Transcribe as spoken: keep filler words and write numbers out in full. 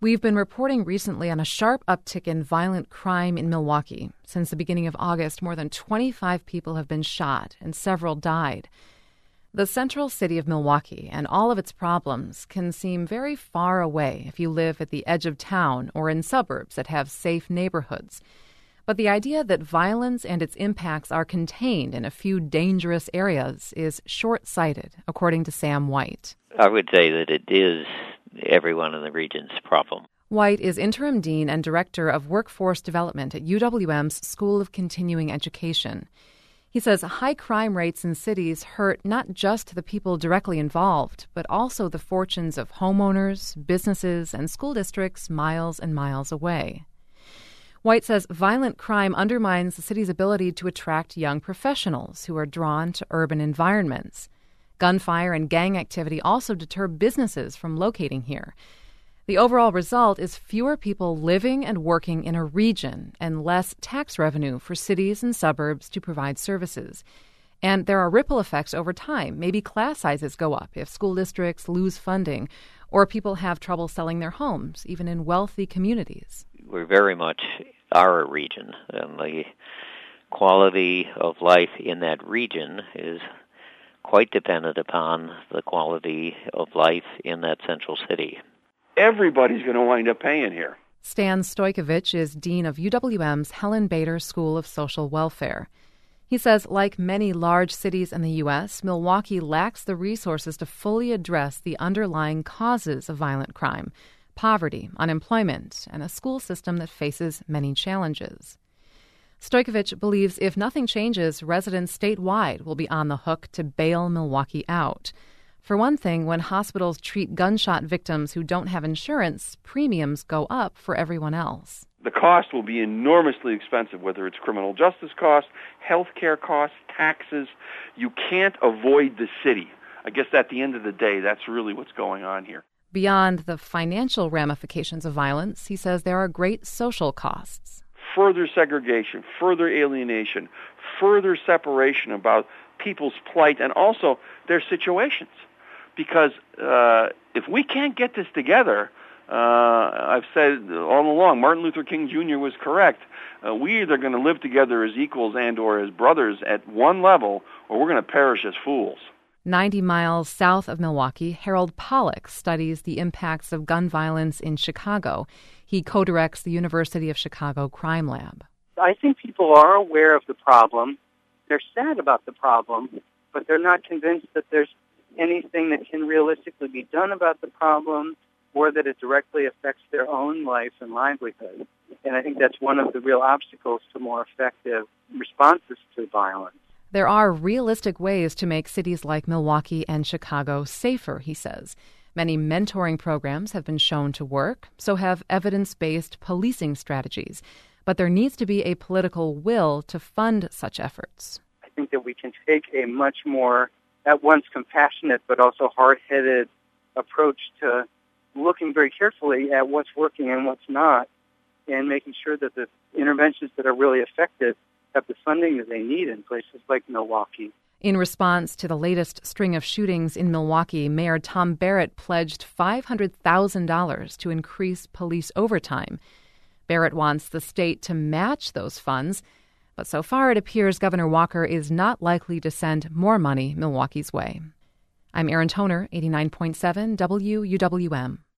We've been reporting recently on a sharp uptick in violent crime in Milwaukee. Since the beginning of August, more than twenty-five people have been shot and several died. The central city of Milwaukee and all of its problems can seem very far away if you live at the edge of town or in suburbs that have safe neighborhoods. But the idea that violence and its impacts are contained in a few dangerous areas is short-sighted, according to Sam White. I would say that it is everyone in the region's problem. White is interim dean and director of workforce development at U W M's School of Continuing Education. He says high crime rates in cities hurt not just the people directly involved, but also the fortunes of homeowners, businesses, and school districts miles and miles away. White says violent crime undermines the city's ability to attract young professionals who are drawn to urban environments. Gunfire and gang activity also deter businesses from locating here. The overall result is fewer people living and working in a region and less tax revenue for cities and suburbs to provide services. And there are ripple effects over time. Maybe class sizes go up if school districts lose funding or people have trouble selling their homes, even in wealthy communities. We very much are a region, and the quality of life in that region is quite dependent upon the quality of life in that central city. Everybody's going to wind up paying here. Stan Stojkovic is dean of U W M's Helen Bader School of Social Welfare. He says, like many large cities in the U S, Milwaukee lacks the resources to fully address the underlying causes of violent crime, poverty, unemployment, and a school system that faces many challenges. Stojkovic believes if nothing changes, residents statewide will be on the hook to bail Milwaukee out. For one thing, when hospitals treat gunshot victims who don't have insurance, premiums go up for everyone else. The cost will be enormously expensive, whether it's criminal justice costs, health care costs, taxes. You can't avoid the city. I guess at the end of the day, that's really what's going on here. Beyond the financial ramifications of violence, he says there are great social costs. Further segregation, further alienation, further separation about people's plight and also their situations. Because uh, if we can't get this together, uh, I've said all along, Martin Luther King Junior was correct. Uh, we're either going to live together as equals and or as brothers at one level, or we're going to perish as fools. ninety miles south of Milwaukee, Harold Pollack studies the impacts of gun violence in Chicago. He co-directs the University of Chicago Crime Lab. I think people are aware of the problem. They're sad about the problem, but they're not convinced that there's anything that can realistically be done about the problem or that it directly affects their own life and livelihood. And I think that's one of the real obstacles to more effective responses to violence. There are realistic ways to make cities like Milwaukee and Chicago safer, he says. Many mentoring programs have been shown to work, so have evidence-based policing strategies. But there needs to be a political will to fund such efforts. I think that we can take a much more, at once compassionate but also hard-headed approach to looking very carefully at what's working and what's not, and making sure that the interventions that are really effective have the funding that they need in places like Milwaukee. In response to the latest string of shootings in Milwaukee, Mayor Tom Barrett pledged five hundred thousand dollars to increase police overtime. Barrett wants the state to match those funds, but so far it appears Governor Walker is not likely to send more money Milwaukee's way. I'm Erin Toner, eighty-nine point seven W U W M.